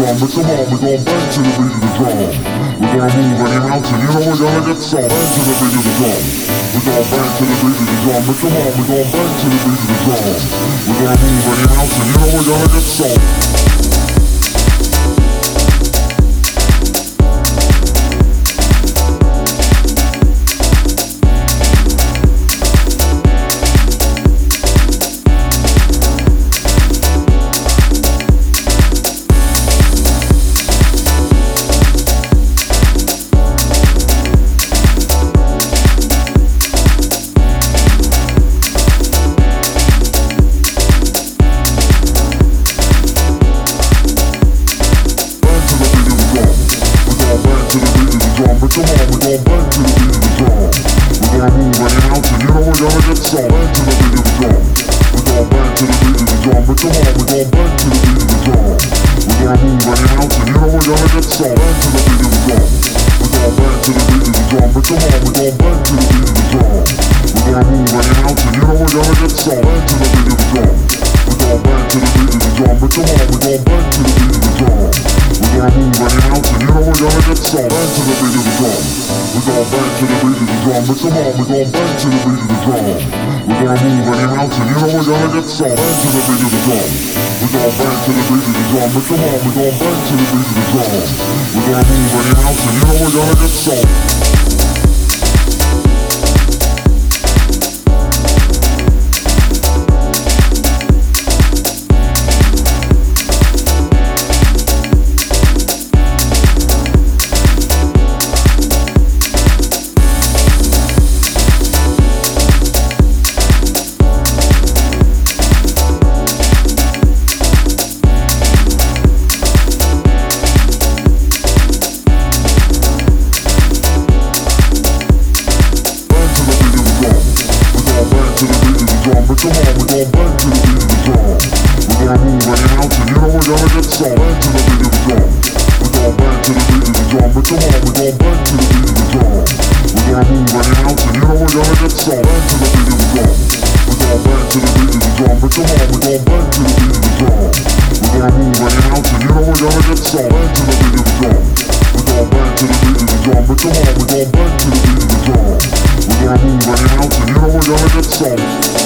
drum, but come on, we gon' bang to the beat of the drum. We're gonna move any mountain, you know we gotta get some. Bang to the beat of the drum. We're gonna bang to the beat of the drum, but come on, we gon' bang to the beat of the drum. We're gonna move any mountain, you know we gotta get some. But come on, we gon' bang to the beat of the drum. We're gonna move any mountain, you know we gotta get some. Bang to the beat of the drum. We're gonna bang to the beat of the drum. But come on, we gon' bang to the beat of the drum. We're gonna move any mountain, you know we gotta get some. Bang to the beat of the drum. We're gonna bang to the beat of the drum. But come on, we gon' bang to the beat of the drum. We're gonna move any mountain, you know we gotta get some. Bang to the beat of the drum. We're gonna bang to the beat of the drum. But come on, we gon' bang to the beat of the drum. We're gonna move any mountain, you know we gotta get some. Bang to the beat of the drum. We're gonna bang to the beat of the drum, but come on, we gon' bang to the beat of the drum. We're gonna move any mountain, you know we gotta get some. Bang to the beat of the drum. We're gonna bang to the beat of the drum, but come on, we gon' bang to the beat of the drum. We're gonna move any mountain, you know we gotta get some. But come on, we gon' bang to the beat of the drum. We're gonna move any mountain, you know we gotta get some. Bang to the beat of the drum. We're gonna bang to the beat of the drum. But come on, we gon' bang to the beat of the drum. We're gonna move any mountain, you know we gotta get some. Bang to the beat of the drum. We're gonna bang to the beat of the drum. But come on, we gon' bang to the beat of the drum. We're gonna move any mountain, you know we gotta get some. Bang to the beat of the drum. We're gonna bang to the beat of the drum. But come on, we gon' bang to the beat of the drum. We're gonna move any mountain, you know we gotta get some.